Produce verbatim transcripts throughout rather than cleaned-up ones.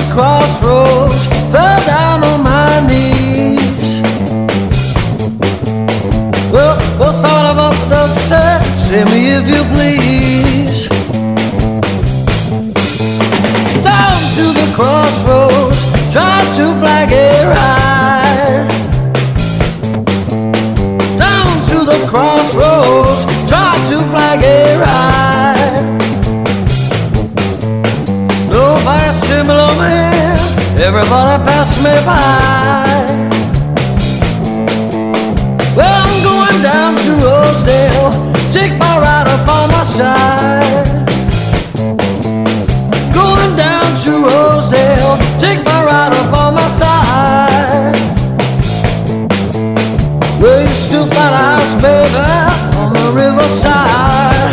crossroads, fell down on my knees. Well, what sort of up does say, save me if you please. Down to the crossroads, try to flag it right. Down to the crossroads, try to flag it right. Nobody similar me, everybody pass me by. Well, I'm going down to Rosedale, take my ride up on my side. Going down to Rosedale, take my ride up on my side. Well, you stoop by the house, baby, on the riverside.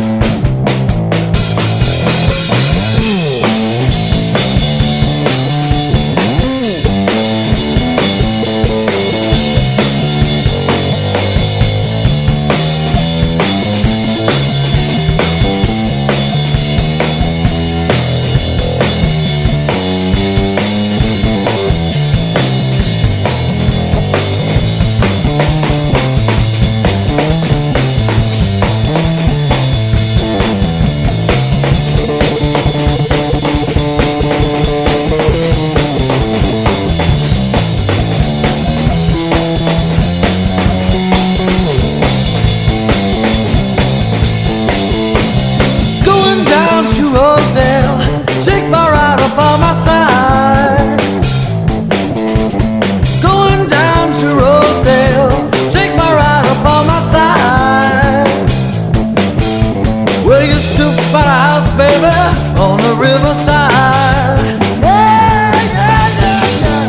On the riverside. Yeah, yeah, yeah, yeah.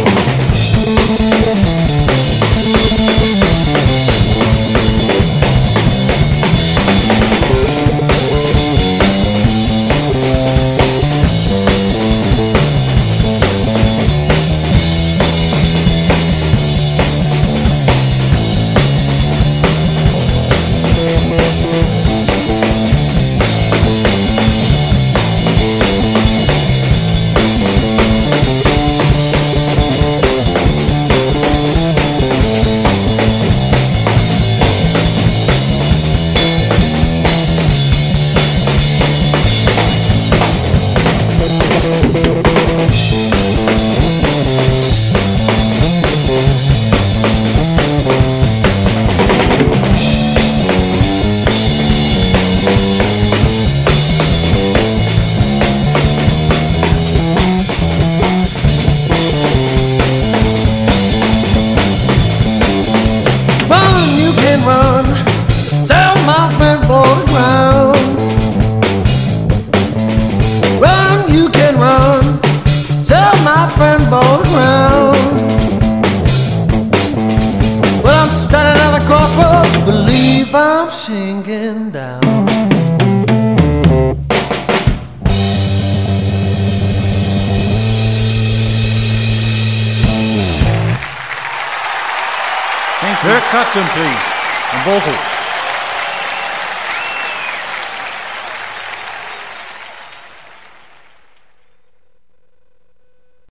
Run, tell my friend for the ground. Run, you can run, tell my friend for the ground. Well, I'm standing at the crossroads, believe I'm sinking down. Thank you. Kirk Cotton, please. And vocal.